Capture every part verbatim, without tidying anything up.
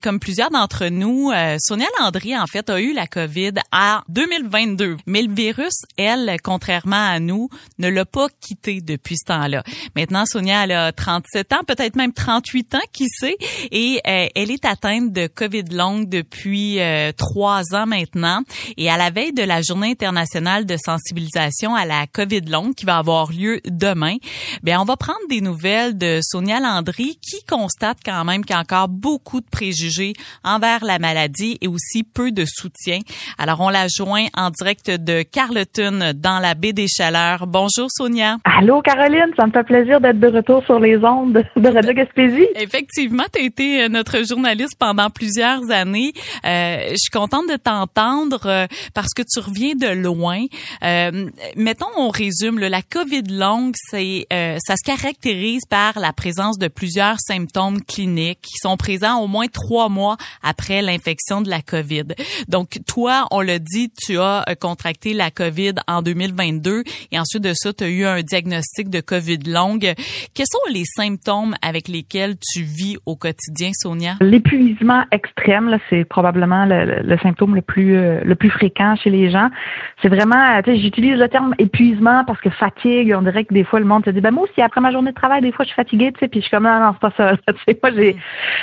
Comme plusieurs d'entre nous, euh, Sonia Landry, en fait, a eu la COVID en deux mille vingt-deux. Mais le virus, elle, contrairement à nous, ne l'a pas quitté depuis ce temps-là. Maintenant, Sonia, elle a trente-sept ans, peut-être même trente-huit ans, qui sait, et euh, elle est atteinte de COVID longue depuis euh, trois ans maintenant. Et à la veille de la Journée internationale de sensibilisation à la COVID longue, qui va avoir lieu demain, bien, on va prendre des nouvelles de Sonia Landry, qui constate quand même qu'il y a encore beaucoup de préjugés envers la maladie et aussi peu de soutien. Alors, on la joint en direct de Carleton dans la baie des Chaleurs. Bonjour, Sonia. Allô, Caroline. Ça me fait plaisir d'être de retour sur les ondes de Radio Gaspésie. Effectivement, tu as été notre journaliste pendant plusieurs années. Euh, je suis contente de t'entendre euh, parce que tu reviens de loin. Euh, mettons, on résume. Là, la COVID longue, c'est, euh, ça se caractérise par la présence de plusieurs symptômes cliniques qui sont présents au moins trois mois après l'infection de la COVID. Donc, toi, on l'a dit, tu as contracté la COVID en deux mille vingt-deux et ensuite de ça, tu as eu un diagnostic de COVID longue. Quels sont les symptômes avec lesquels tu vis au quotidien, Sonia? L'épuisement extrême, là, c'est probablement le, le, le symptôme le plus euh, le plus fréquent chez les gens. C'est vraiment, tu sais, j'utilise le terme épuisement parce que fatigue, on dirait que des fois, le monde se dit, ben moi aussi, après ma journée de travail, des fois, je suis fatiguée, tu sais, puis je suis comme, non, non, c'est pas ça. Tu sais, moi, j'ai,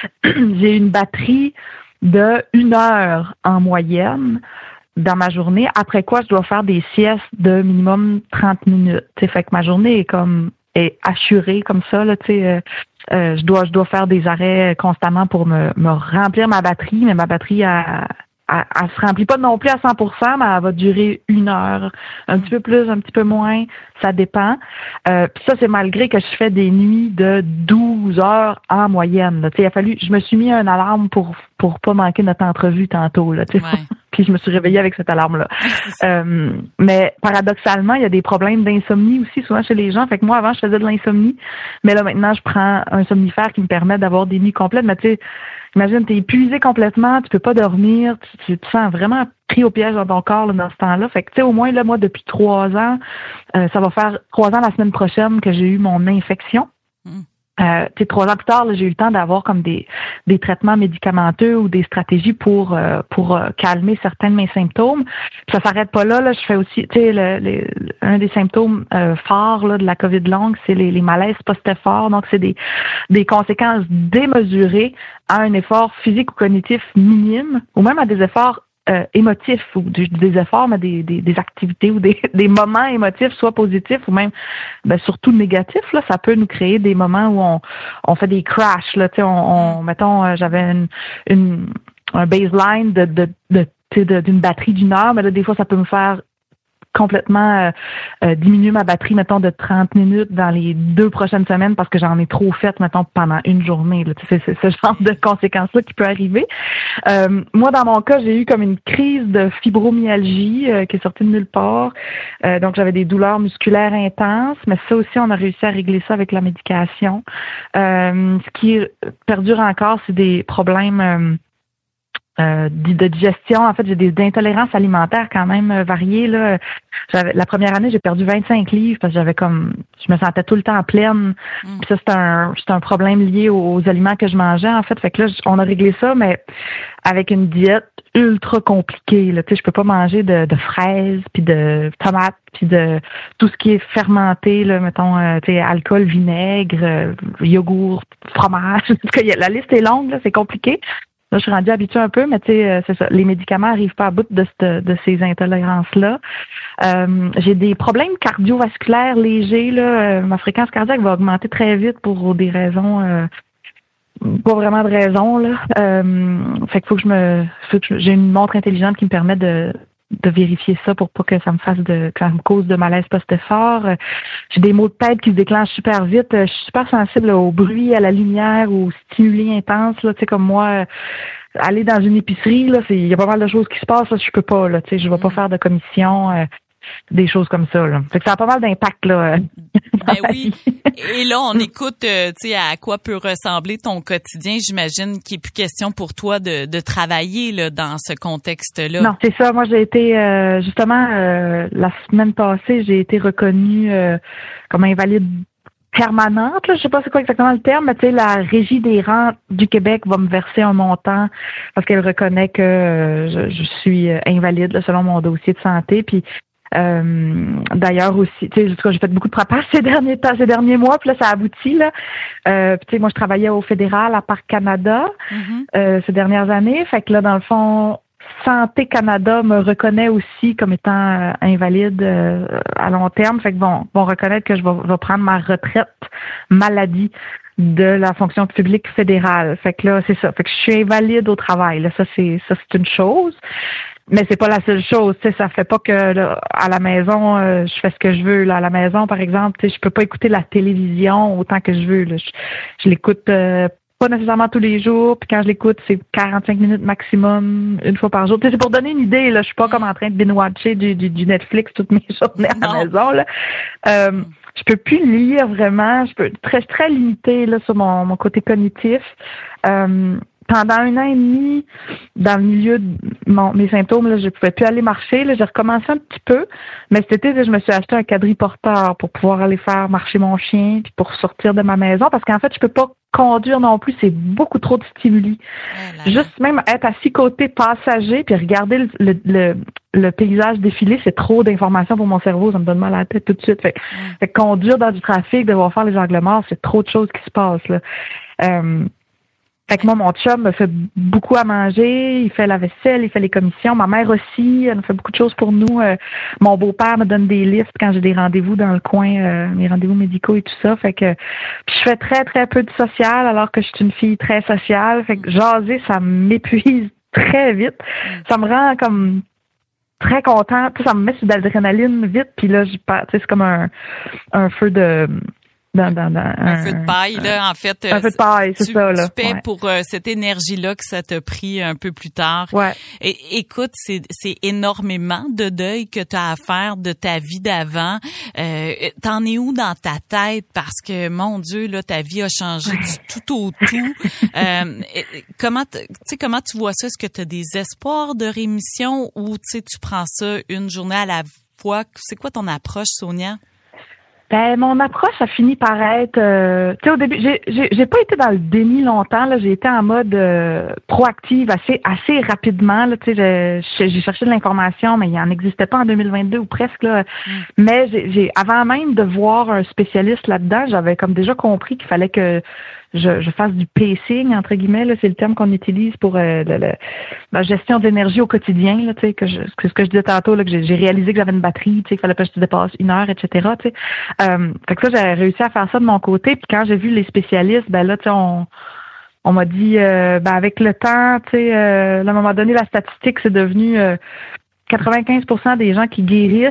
j'ai une batterie de une heure en moyenne dans ma journée, après quoi je dois faire des siestes de minimum trente minutes. Tu sais, fait que ma journée est comme est assurée comme ça, là, tu sais, euh, euh, je dois je dois faire des arrêts constamment pour me, me remplir ma batterie, mais ma batterie a Elle, elle se remplit pas non plus à cent pour cent, mais elle va durer une heure, un petit peu plus, un petit peu moins, ça dépend. Euh, puis ça, c'est malgré que je fais des nuits de douze heures en moyenne. Là. Il a fallu, je me suis mis un alarme pour pour pas manquer notre entrevue tantôt. Là, ouais. Puis je me suis réveillée avec cette alarme-là. euh, mais paradoxalement, il y a des problèmes d'insomnie aussi souvent chez les gens. Fait que moi, avant, je faisais de l'insomnie, mais là, maintenant, je prends un somnifère qui me permet d'avoir des nuits complètes. Mais tu sais, imagine, t'es épuisé complètement, tu peux pas dormir, tu, tu te sens vraiment pris au piège dans ton corps là, dans ce temps-là. Fait que tu sais, au moins, là, moi, depuis trois ans, euh, ça va faire trois ans la semaine prochaine que j'ai eu mon infection. Mm. Euh, tu sais, trois ans plus tard, là, j'ai eu le temps d'avoir comme des des traitements médicamenteux ou des stratégies pour euh, pour euh, calmer certains de mes symptômes. Puis ça s'arrête pas là. Là, je fais aussi, tu sais, le, le, un des symptômes euh, forts là de la COVID longue, c'est les, les malaises post-effort. Donc, c'est des des conséquences démesurées à un effort physique ou cognitif minime, ou même à des efforts Euh, émotifs ou des, des efforts, mais des, des, des activités ou des, des moments émotifs, soit positifs ou même ben, surtout négatifs. Là, ça peut nous créer des moments où on, on fait des crashs. Là, tu sais, on, on, mettons, euh, j'avais une, une un baseline de, de, de, de d'une batterie d'une heure, mais là, des fois, ça peut me faire complètement euh, euh, diminuer ma batterie, mettons, de trente minutes dans les deux prochaines semaines parce que j'en ai trop fait, mettons, pendant une journée. Là. C'est, c'est ce genre de conséquences-là qui peut arriver. Euh, moi, dans mon cas, j'ai eu comme une crise de fibromyalgie euh, qui est sortie de nulle part. Euh, donc, j'avais des douleurs musculaires intenses, mais ça aussi, on a réussi à régler ça avec la médication. Euh, ce qui perdure encore, c'est des problèmes euh, Euh, de digestion. En fait, j'ai des intolérances alimentaires quand même euh, variées. Là. J'avais, la première année, j'ai perdu vingt-cinq livres parce que j'avais comme, je me sentais tout le temps pleine. Mm. Puis ça, c'est un, c'est un problème lié aux, aux aliments que je mangeais, en fait. Fait que là, on a réglé ça, mais avec une diète ultra compliquée. Là. Tu sais, je peux pas manger de, de fraises, puis de tomates, puis de tout ce qui est fermenté, là, mettons, euh, tu sais, alcool, vinaigre, euh, yogourt, fromage. La liste est longue, là, c'est compliqué. Là, je suis rendue habituée un peu, mais tu sais, c'est ça. Les médicaments n'arrivent pas à bout de, cette, de ces intolérances-là. Euh, j'ai des problèmes cardiovasculaires légers. Là. Euh, ma fréquence cardiaque va augmenter très vite pour des raisons, euh, pas vraiment de raison. Là. Euh, fait qu'il faut que je me, faut que je, j'ai une montre intelligente qui me permet de de vérifier ça pour pas que ça me fasse de, que ça me cause de malaise post-effort. J'ai des maux de tête qui se déclenchent super vite. Je suis super sensible au bruit, à la lumière, aux stimuli intenses. Là, tu sais, comme moi, aller dans une épicerie, là, c'est, il y a pas mal de choses qui se passent. Là, je peux pas. Là, tu sais, je vais pas faire de commission. Euh, des choses comme ça. Là. Fait que ça a pas mal d'impact là. Ben oui. Et là, on écoute, euh, tu sais, à quoi peut ressembler ton quotidien. J'imagine qu'il n'est plus question pour toi de, de travailler là dans ce contexte-là. Non, c'est ça. Moi, j'ai été euh, justement euh, la semaine passée, j'ai été reconnue euh, comme invalide permanente, là, je sais pas c'est quoi exactement le terme, mais tu sais, la Régie des rentes du Québec va me verser un montant parce qu'elle reconnaît que euh, je, je suis invalide là, selon mon dossier de santé. Puis euh, d'ailleurs aussi, tu sais, j'ai fait beaucoup de propage ces derniers temps, ces derniers mois, puis là, ça aboutit là. Euh, puis tu sais, moi, je travaillais au fédéral à Parc Canada mm-hmm. euh, ces dernières années. Fait que là, dans le fond, Santé Canada me reconnaît aussi comme étant euh, invalide euh, à long terme. Fait que bon, vont reconnaître que je vais, vais prendre ma retraite maladie de la fonction publique fédérale. Fait que là, c'est ça. Fait que je suis invalide au travail. Là, ça c'est ça c'est une chose. Mais c'est pas la seule chose, tu sais, ça fait pas que là, à la maison euh, je fais ce que je veux là. À la maison, par exemple, tu sais, je peux pas écouter la télévision autant que je veux. Là. Je, je l'écoute euh, pas nécessairement tous les jours, puis quand je l'écoute, c'est quarante-cinq minutes maximum, une fois par jour. Tu sais, c'est pour donner une idée, là, je suis pas comme en train de binge-watcher du, du, du Netflix toutes mes journées à la maison, là. Euh, je peux plus lire vraiment, je peux très très limité là sur mon, mon côté cognitif. Euh, pendant un an et demi, dans le milieu de mon, mes symptômes, là, je pouvais plus aller marcher. Là, j'ai recommencé un petit peu, mais cet été, là, je me suis acheté un quadriporteur pour pouvoir aller faire marcher mon chien, puis pour sortir de ma maison, parce qu'en fait, je peux pas conduire non plus, c'est beaucoup trop de stimuli. Oh Juste même être assis côté passager, puis regarder le, le, le, le paysage défiler, c'est trop d'informations pour mon cerveau, ça me donne mal à la tête tout de suite. Fait, mm. fait que conduire dans du trafic, devoir faire les angles morts, c'est trop de choses qui se passent là. Euh, Fait que moi, mon chum me fait beaucoup à manger, il fait la vaisselle, il fait les commissions. Ma mère aussi, elle nous fait beaucoup de choses pour nous. Euh, mon beau-père me donne des listes quand j'ai des rendez-vous dans le coin, euh, mes rendez-vous médicaux et tout ça. Fait que puis je fais très, très peu de social alors que je suis une fille très sociale. Fait que jaser, ça m'épuise très vite. Ça me rend comme très contente. Ça me met sur de l'adrénaline vite. Puis là, j'y perds. C'est comme un, un feu de... Dans, dans, dans, un, un feu de paille, là, en fait. Un feu de paille, c'est tu, ça, là. Tu paies ouais. pour euh, cette énergie-là que ça t'a pris un peu plus tard. Ouais. Et, écoute, c'est, c'est énormément de deuil que tu as à faire de ta vie d'avant. Euh, t'en es où dans ta tête? Parce que, mon Dieu, là, ta vie a changé du tout au tout. euh, comment, tu sais, comment tu vois ça? Est-ce que tu as des espoirs de rémission ou, tu sais, tu prends ça une journée à la fois? C'est quoi ton approche, Sonia? Ben, mon approche a fini par être, euh, tu sais, au début, j'ai, j'ai, j'ai pas été dans le déni longtemps, là, j'ai été en mode euh, proactive assez, assez rapidement, là, tu sais, j'ai, j'ai cherché de l'information, mais il en existait pas en deux mille vingt-deux ou presque, là. Mm. Mais j'ai, j'ai, avant même de voir un spécialiste là-dedans, j'avais comme déjà compris qu'il fallait que je, je fasse du pacing, entre guillemets, là, c'est le terme qu'on utilise pour euh, le, le, la gestion de l'énergie au quotidien, là, tu sais, que je, c'est ce que je disais tantôt, là, que j'ai, j'ai réalisé que j'avais une batterie, tu sais, qu'il fallait pas que je dépasse une heure, et cetera, tu sais. Euh, fait que ça, j'ai réussi à faire ça de mon côté, puis quand j'ai vu les spécialistes, ben là, tu sais, on, on m'a dit, euh, ben avec le temps, tu sais, euh, à un moment donné, la statistique, c'est devenu euh, quatre-vingt-quinze pour cent des gens qui guérissent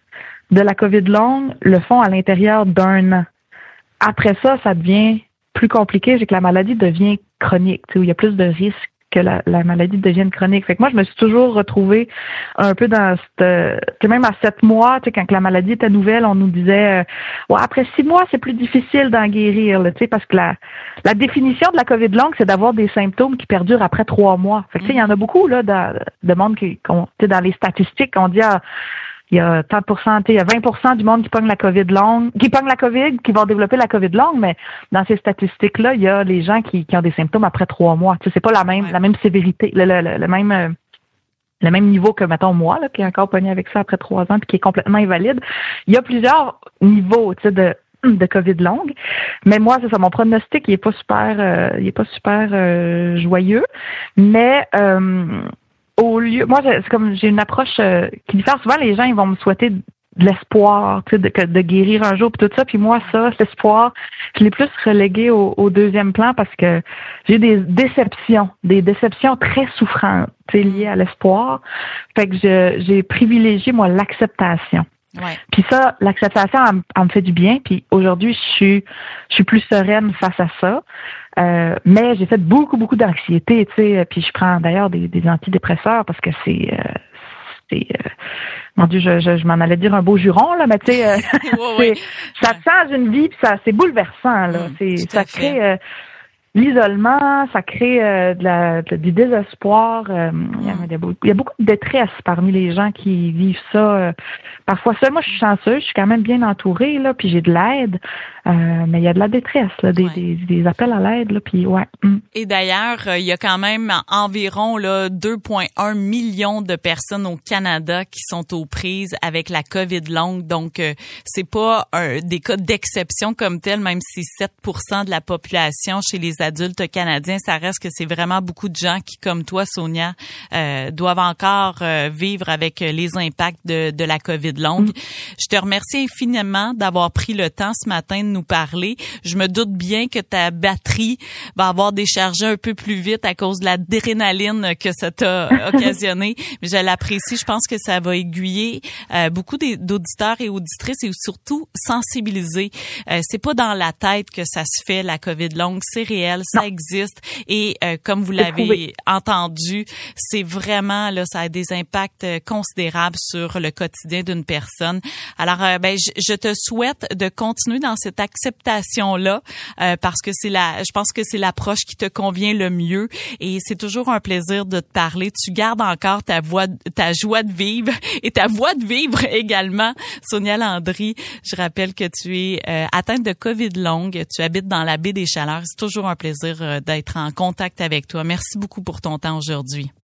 de la COVID longue le font à l'intérieur d'un an. Après ça, ça devient plus compliqué, c'est que la maladie devient chronique, tu sais, où il y a plus de risques que la, la maladie devienne chronique. Fait que moi, je me suis toujours retrouvée un peu dans cette... Tu sais, même à sept mois, tu sais, quand la maladie était nouvelle, on nous disait euh, ouais, après six mois, c'est plus difficile d'en guérir, là, tu sais, parce que la, la définition de la COVID longue, c'est d'avoir des symptômes qui perdurent après trois mois. Fait que, tu sais, il y en a beaucoup, là, dans, de monde qui, tu sais, dans les statistiques, on dit... Ah, il y a tant de pourcents, il y a vingt pour cent du monde qui pogne la COVID longue, qui pogne la COVID, qui vont développer la COVID longue, mais dans ces statistiques-là, il y a les gens qui, qui ont des symptômes après trois mois. Tu sais, c'est pas la même, ouais. la même sévérité, le, le, le, le même, euh, le même niveau que, mettons, moi, là, qui est encore pogné avec ça après trois ans, puis qui est complètement invalide. Il y a plusieurs niveaux, tu sais, de, de COVID longue. Mais moi, c'est ça, mon pronostic, il est pas super, euh, il est pas super, euh, joyeux. Mais, euh, au lieu, moi, c'est comme j'ai une approche euh, qui diffère. Souvent, les gens, ils vont me souhaiter de l'espoir, tu sais, de, de guérir un jour, puis tout ça. Puis moi, ça, cet espoir, je l'ai plus relégué au, au deuxième plan parce que j'ai des déceptions, des déceptions très souffrantes, tu sais, liées à l'espoir. Fait que je, j'ai privilégié, moi, l'acceptation. Ouais. Puis ça, l'acceptation, elle, elle me fait du bien. Puis aujourd'hui, je suis, je suis plus sereine face à ça. Euh, mais j'ai fait beaucoup, beaucoup d'anxiété, tu sais. Puis je prends d'ailleurs des, des antidépresseurs parce que c'est, euh, c'est, euh, mon Dieu, je, je, je m'en allais dire un beau juron là, mais tu sais, euh, ouais, ouais. ça change une vie, puis ça, c'est bouleversant là. Mmh, c'est, ça crée. Euh, l'isolement, ça crée euh, de la, de, du désespoir. Euh, il, y a, il, y a beaucoup, il y a beaucoup de détresse parmi les gens qui vivent ça. Euh, parfois seul. Moi, je suis chanceuse, je suis quand même bien entourée, là, puis j'ai de l'aide. Euh, mais il y a de la détresse, là, des, ouais. des, des appels à l'aide, là, puis ouais. Mm. Et d'ailleurs, il y a quand même environ là deux virgule un millions de personnes au Canada qui sont aux prises avec la COVID longue. Donc, euh, c'est pas un, des cas d'exception comme tel, même si sept pour cent de la population chez les adultes canadiens, ça reste que c'est vraiment beaucoup de gens qui, comme toi, Sonia, euh, doivent encore euh, vivre avec les impacts de, de la COVID longue. Mm. Je te remercie infiniment d'avoir pris le temps ce matin de nous parler. Je me doute bien que ta batterie va avoir déchargé un peu plus vite à cause de l'adrénaline que ça t'a occasionné. Mais je l'apprécie. Je pense que ça va aiguiller euh, beaucoup d'auditeurs et auditrices et surtout sensibiliser. Euh, c'est pas dans la tête que ça se fait, la COVID longue. C'est réel, ça non. existe. Et euh, comme vous l'avez entendu, c'est vraiment, là, ça a des impacts considérables sur le quotidien d'une personne. Alors, euh, ben, je, je te souhaite de continuer dans cette acceptation-là euh, parce que c'est la, je pense que c'est l'approche qui te convient le mieux et c'est toujours un plaisir de te parler. Tu gardes encore ta voix, ta joie de vivre et ta voix de vivre également. Sonia Landry, je rappelle que tu es euh, atteinte de COVID longue, tu habites dans la baie des Chaleurs. C'est toujours un plaisir euh, d'être en contact avec toi. Merci beaucoup pour ton temps aujourd'hui.